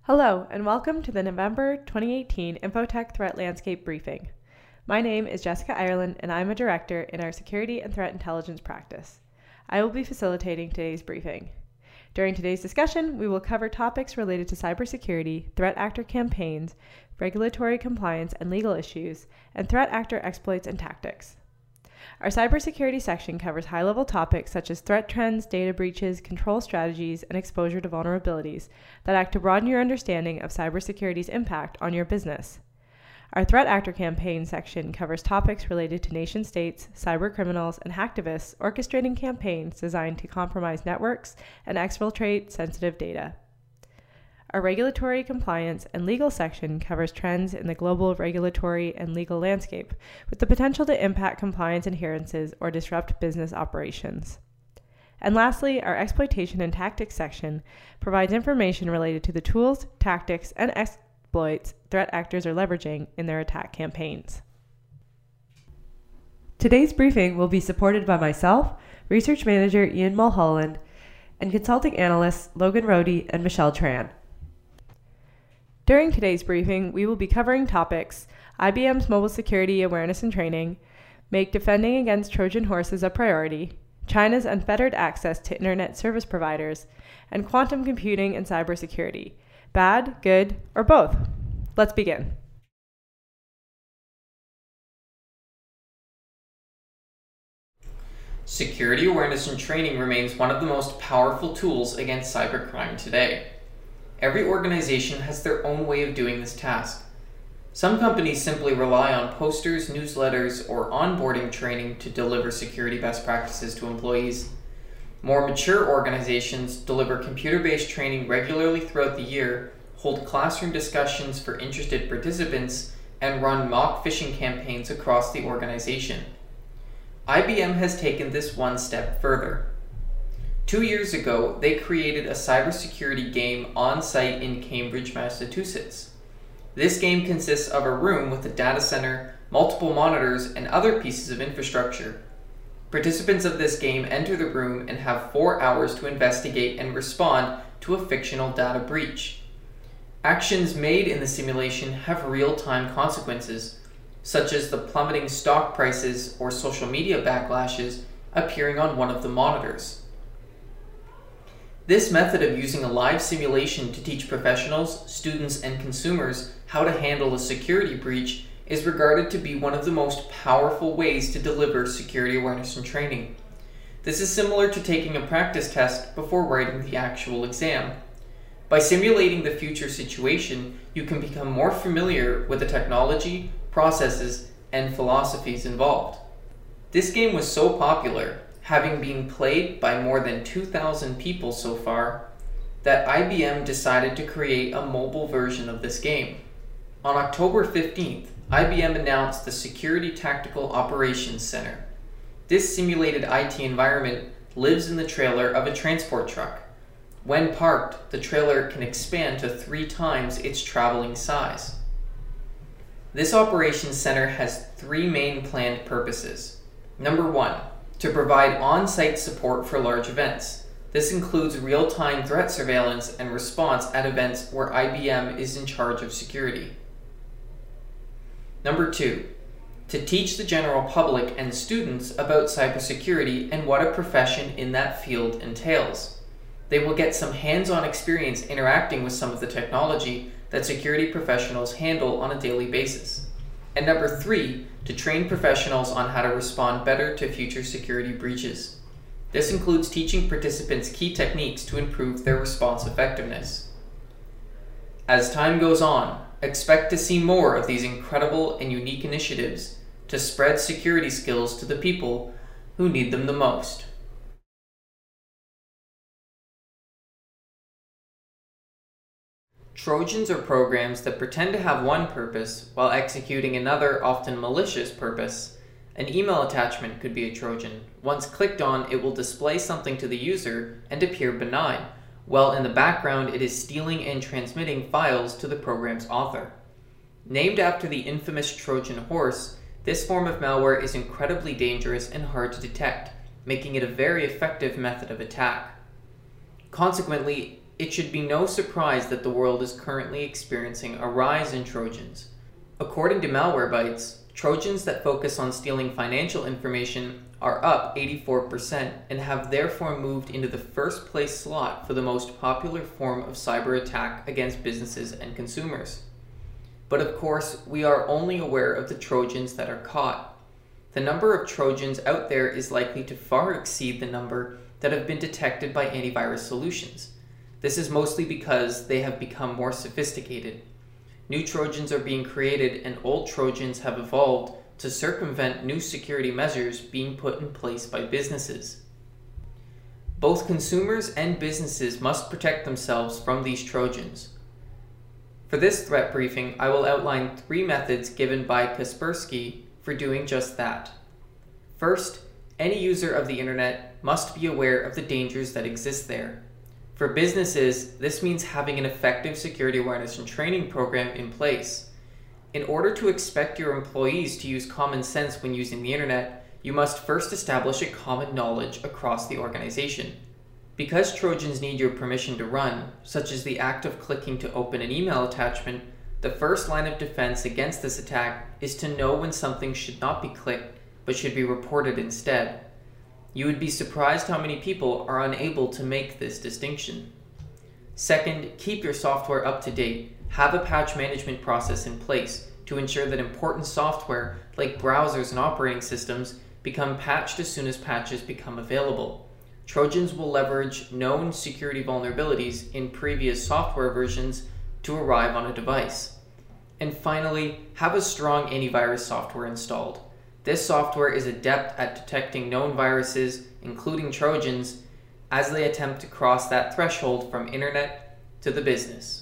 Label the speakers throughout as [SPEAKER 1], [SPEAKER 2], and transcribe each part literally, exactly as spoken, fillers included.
[SPEAKER 1] Hello, and welcome to the November twenty eighteen Infotech Threat Landscape Briefing. My name is Jessica Ireland, and I'm a director in our Security and Threat Intelligence practice. I will be facilitating today's briefing. During today's discussion, we will cover topics related to cybersecurity, threat actor campaigns, regulatory compliance and legal issues, and threat actor exploits and tactics. Our cybersecurity section covers high-level topics such as threat trends, data breaches, control strategies, and exposure to vulnerabilities that act to broaden your understanding of cybersecurity's impact on your business. Our threat actor campaign section covers topics related to nation-states, cyber criminals, and hacktivists orchestrating campaigns designed to compromise networks and exfiltrate sensitive data. Our regulatory compliance and legal section covers trends in the global regulatory and legal landscape with the potential to impact compliance adherences or disrupt business operations. And lastly, our exploitation and tactics section provides information related to the tools, tactics, and exploits threat actors are leveraging in their attack campaigns. Today's briefing will be supported by myself, Research Manager Ian Mulholland, and Consulting Analysts Logan Rohde and Michelle Tran. During today's briefing, we will be covering topics I B M's Mobile Security Awareness and Training, make defending against Trojan horses a priority, China's unfettered access to internet service providers, and quantum computing and cybersecurity. Bad, good, or both? Let's begin.
[SPEAKER 2] Security awareness and training remains one of the most powerful tools against cybercrime today. Every organization has their own way of doing this task. Some companies simply rely on posters, newsletters, or onboarding training to deliver security best practices to employees. More mature organizations deliver computer-based training regularly throughout the year, hold classroom discussions for interested participants, and run mock phishing campaigns across the organization. I B M has taken this one step further. Two years ago, they created a cybersecurity game on-site in Cambridge, Massachusetts. This game consists of a room with a data center, multiple monitors, and other pieces of infrastructure. Participants of this game enter the room and have four hours to investigate and respond to a fictional data breach. Actions made in the simulation have real-time consequences, such as the plummeting stock prices or social media backlashes appearing on one of the monitors. This method of using a live simulation to teach professionals, students, and consumers how to handle a security breach is regarded to be one of the most powerful ways to deliver security awareness and training. This is similar to taking a practice test before writing the actual exam. By simulating the future situation, you can become more familiar with the technology, processes, and philosophies involved. This game was so popular, having been played by more than two thousand people so far, that I B M decided to create a mobile version of this game. On October fifteenth, I B M announced the Security Tactical Operations Center. This simulated I T environment lives in the trailer of a transport truck. When parked, the trailer can expand to three times its traveling size. This operations center has three main planned purposes. Number one, to provide on-site support for large events. This includes real-time threat surveillance and response at events where I B M is in charge of security. Number two, to teach the general public and students about cybersecurity and what a profession in that field entails. They will get some hands-on experience interacting with some of the technology that security professionals handle on a daily basis. And number three, to train professionals on how to respond better to future security breaches. This includes teaching participants key techniques to improve their response effectiveness. As time goes on, expect to see more of these incredible and unique initiatives to spread security skills to the people who need them the most. Trojans are programs that pretend to have one purpose while executing another, often malicious purpose. An email attachment could be a Trojan. Once clicked on, it will display something to the user and appear benign, while in the background it is stealing and transmitting files to the program's author. Named after the infamous Trojan horse, this form of malware is incredibly dangerous and hard to detect, making it a very effective method of attack. Consequently, it should be no surprise that the world is currently experiencing a rise in Trojans. According to Malwarebytes, Trojans that focus on stealing financial information are up eighty-four percent and have therefore moved into the first place slot for the most popular form of cyber attack against businesses and consumers. But of course, we are only aware of the Trojans that are caught. The number of Trojans out there is likely to far exceed the number that have been detected by antivirus solutions. This is mostly because they have become more sophisticated. New Trojans are being created and old Trojans have evolved to circumvent new security measures being put in place by businesses. Both consumers and businesses must protect themselves from these Trojans. For this threat briefing, I will outline three methods given by Kaspersky for doing just that. First, any user of the internet must be aware of the dangers that exist there. For businesses, this means having an effective security awareness and training program in place. In order to expect your employees to use common sense when using the internet, you must first establish a common knowledge across the organization. Because Trojans need your permission to run, such as the act of clicking to open an email attachment, the first line of defense against this attack is to know when something should not be clicked, but should be reported instead. You would be surprised how many people are unable to make this distinction. Second, keep your software up to date. Have a patch management process in place to ensure that important software, like browsers and operating systems, become patched as soon as patches become available. Trojans will leverage known security vulnerabilities in previous software versions to arrive on a device. And finally, have a strong antivirus software installed. This software is adept at detecting known viruses, including Trojans, as they attempt to cross that threshold from internet to the business.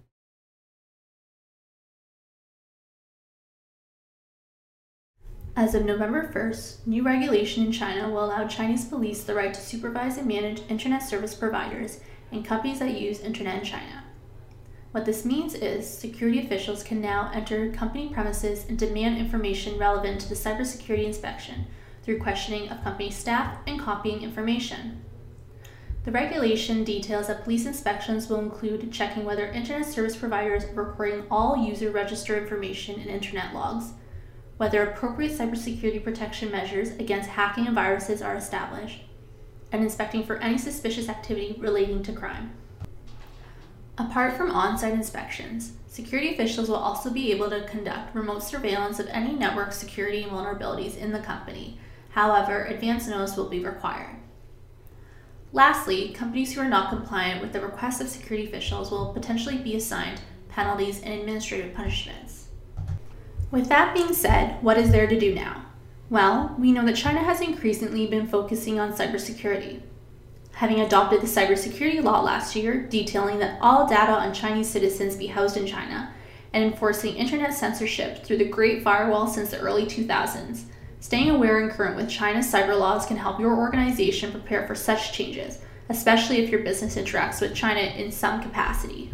[SPEAKER 3] As of November first, new regulation in China will allow Chinese police the right to supervise and manage internet service providers and companies that use internet in China. What this means is security officials can now enter company premises and demand information relevant to the cybersecurity inspection through questioning of company staff and copying information. The regulation details that police inspections will include checking whether internet service providers are recording all user register information in internet logs, whether appropriate cybersecurity protection measures against hacking and viruses are established, and inspecting for any suspicious activity relating to crime. Apart from on-site inspections, security officials will also be able to conduct remote surveillance of any network security vulnerabilities in the company. However, advanced notice will be required. Lastly, companies who are not compliant with the requests of security officials will potentially be assigned penalties and administrative punishments. With that being said, what is there to do now? Well, we know that China has increasingly been focusing on cybersecurity. Having adopted the cybersecurity law last year, detailing that all data on Chinese citizens be housed in China, and enforcing internet censorship through the Great Firewall since the early two thousands, staying aware and current with China's cyber laws can help your organization prepare for such changes, especially if your business interacts with China in some capacity.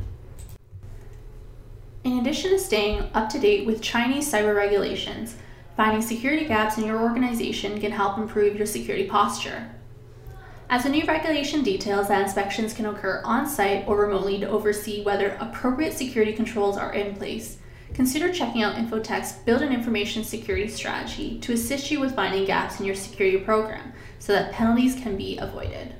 [SPEAKER 3] In addition to staying up to date with Chinese cyber regulations, finding security gaps in your organization can help improve your security posture. As the new regulation details that inspections can occur on-site or remotely to oversee whether appropriate security controls are in place, consider checking out Infotech's Build an Information Security Strategy to assist you with finding gaps in your security program so that penalties can be avoided.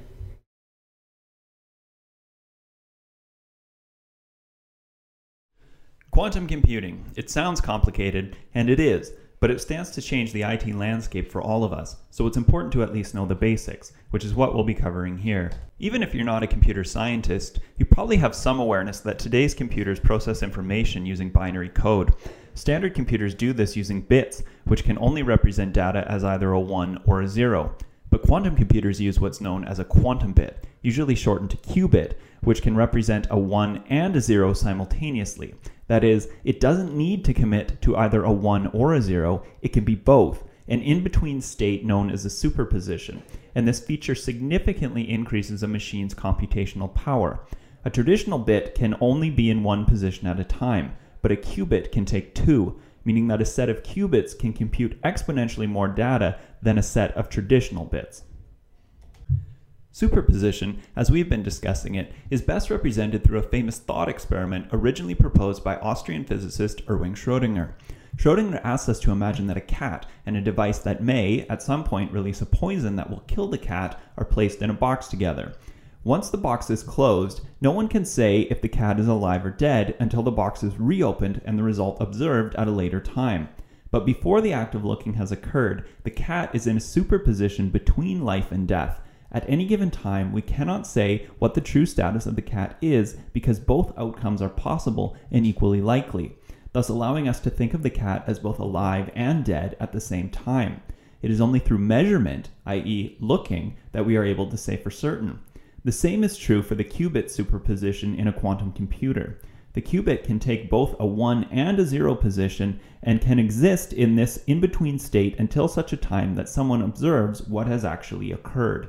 [SPEAKER 4] Quantum computing. It sounds complicated, and it is, but it stands to change the I T landscape for all of us, so it's important to at least know the basics, which is what we'll be covering here. Even if you're not a computer scientist, you probably have some awareness that today's computers process information using binary code. Standard computers do this using bits, which can only represent data as either a one or a zero. But quantum computers use what's known as a quantum bit, usually shortened to qubit, which can represent a one and a zero simultaneously. That is, it doesn't need to commit to either a one or a zero, it can be both, an in-between state known as a superposition, and this feature significantly increases a machine's computational power. A traditional bit can only be in one position at a time, but a qubit can take two, meaning that a set of qubits can compute exponentially more data than a set of traditional bits. Superposition, as we've been discussing it, is best represented through a famous thought experiment originally proposed by Austrian physicist Erwin Schrödinger. Schrödinger asks us to imagine that a cat and a device that may, at some point, release a poison that will kill the cat are placed in a box together. Once the box is closed, no one can say if the cat is alive or dead until the box is reopened and the result observed at a later time. But before the act of looking has occurred, the cat is in a superposition between life and death. At any given time, we cannot say what the true status of the cat is because both outcomes are possible and equally likely, thus allowing us to think of the cat as both alive and dead at the same time. It is only through measurement, that is looking, that we are able to say for certain. The same is true for the qubit superposition in a quantum computer. The qubit can take both a one and a zero position and can exist in this in-between state until such a time that someone observes what has actually occurred.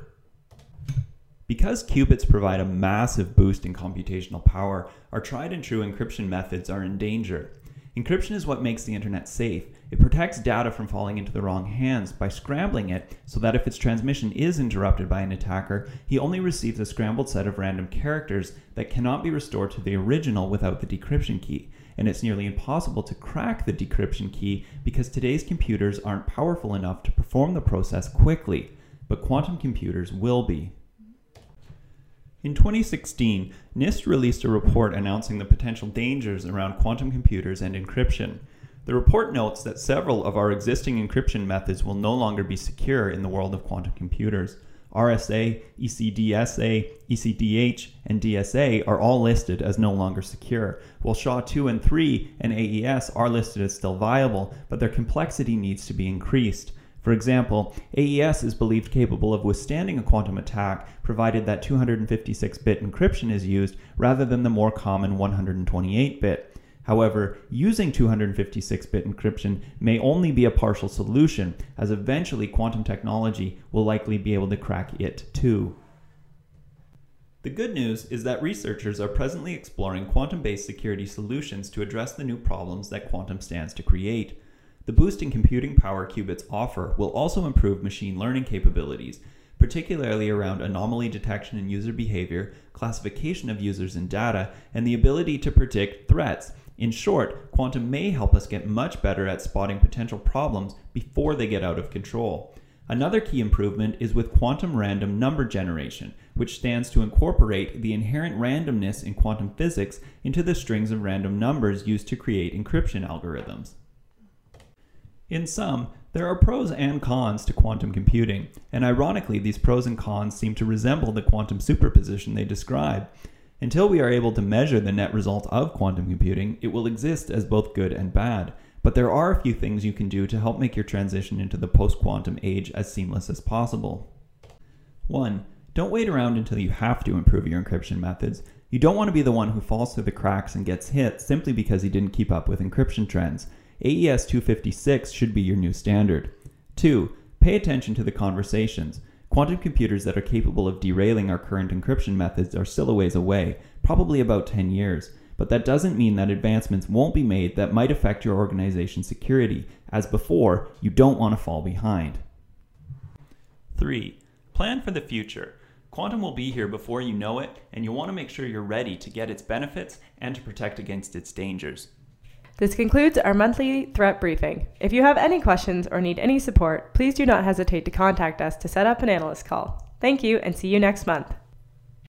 [SPEAKER 4] Because qubits provide a massive boost in computational power, our tried and true encryption methods are in danger. Encryption is what makes the internet safe. It protects data from falling into the wrong hands by scrambling it so that if its transmission is interrupted by an attacker, he only receives a scrambled set of random characters that cannot be restored to the original without the decryption key. And it's nearly impossible to crack the decryption key because today's computers aren't powerful enough to perform the process quickly, but quantum computers will be. In twenty sixteen, NIST released a report announcing the potential dangers around quantum computers and encryption. The report notes that several of our existing encryption methods will no longer be secure in the world of quantum computers. R S A, E C D S A, E C D H, and D S A are all listed as no longer secure, while S H A two and three and A E S are listed as still viable, but their complexity needs to be increased. For example, A E S is believed capable of withstanding a quantum attack provided that two hundred fifty-six bit encryption is used rather than the more common one hundred twenty-eight bit. However, using two hundred fifty-six bit encryption may only be a partial solution, as eventually quantum technology will likely be able to crack it too. The good news is that researchers are presently exploring quantum-based security solutions to address the new problems that quantum stands to create. The boost in computing power qubits offer will also improve machine learning capabilities, particularly around anomaly detection in user behavior, classification of users and data, and the ability to predict threats. In short, quantum may help us get much better at spotting potential problems before they get out of control. Another key improvement is with quantum random number generation, which stands to incorporate the inherent randomness in quantum physics into the strings of random numbers used to create encryption algorithms. In sum, there are pros and cons to quantum computing, and ironically these pros and cons seem to resemble the quantum superposition they describe. Until we are able to measure the net result of quantum computing, it will exist as both good and bad, but there are a few things you can do to help make your transition into the post-quantum age as seamless as possible. one. Don't wait around until you have to improve your encryption methods. You don't want to be the one who falls through the cracks and gets hit simply because he didn't keep up with encryption trends. A E S two fifty-six should be your new standard. two. Pay attention to the conversations. Quantum computers that are capable of derailing our current encryption methods are still a ways away, probably about ten years, but that doesn't mean that advancements won't be made that might affect your organization's security. As before, you don't want to fall behind. three. Plan for the future. Quantum will be here before you know it, and you'll want to make sure you're ready to get its benefits and to protect against its dangers.
[SPEAKER 1] This concludes our monthly threat briefing. If you have any questions or need any support, please do not hesitate to contact us to set up an analyst call. Thank you and see you next month.